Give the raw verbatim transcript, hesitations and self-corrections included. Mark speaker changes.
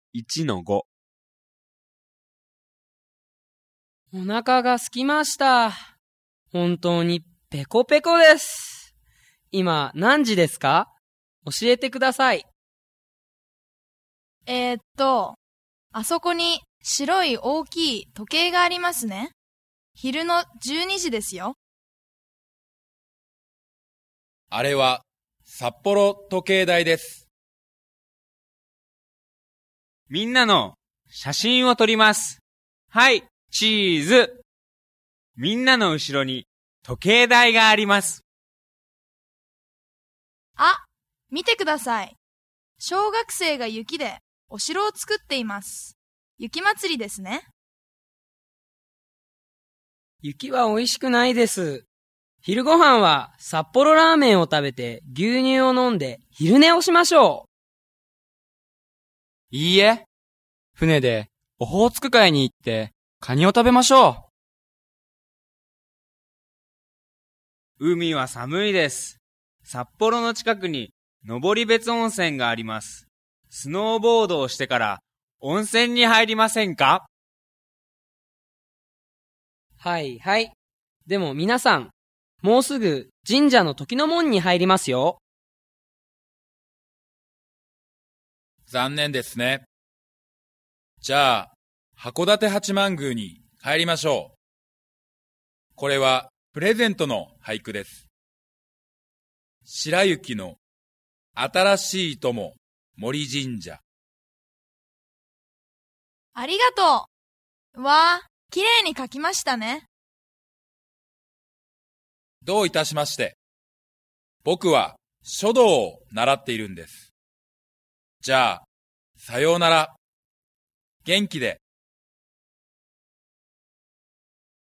Speaker 1: いちのご。
Speaker 2: お腹が空きました。本当にペコペコです。今何時ですか？教えてください。
Speaker 3: えー、っと、あそこに白い大きい時計がありますね。昼のじゅうにじですよ。
Speaker 4: あれは札幌時計台です。
Speaker 1: みんなの写真を撮ります。はい、チーズ。みんなの後ろに時計台があります。
Speaker 3: あ、見てください。小学生が雪でお城を作っています。雪祭りですね。
Speaker 2: 雪は美味しくないです。昼ご飯は札幌ラーメンを食べて牛乳を飲んで昼寝をしましょ
Speaker 5: う。いいえ。船でオホーツク海に行ってカニを食べましょ
Speaker 1: う。海は寒いです。札幌の近くに登別温泉があります。スノーボードをしてから温泉に入りませんか？
Speaker 2: はいはい。でも皆さん、もうすぐ神社の時の門に入りますよ。
Speaker 4: 残念ですね。じゃあ、函館八幡宮に帰りましょう。これはプレゼントの俳句です。白雪の新しい友森神社。
Speaker 3: ありがとう。わあ、きれいに書きましたね。
Speaker 4: どういたしまして。僕は書道を習っているんです。じゃあ、さようなら。元気で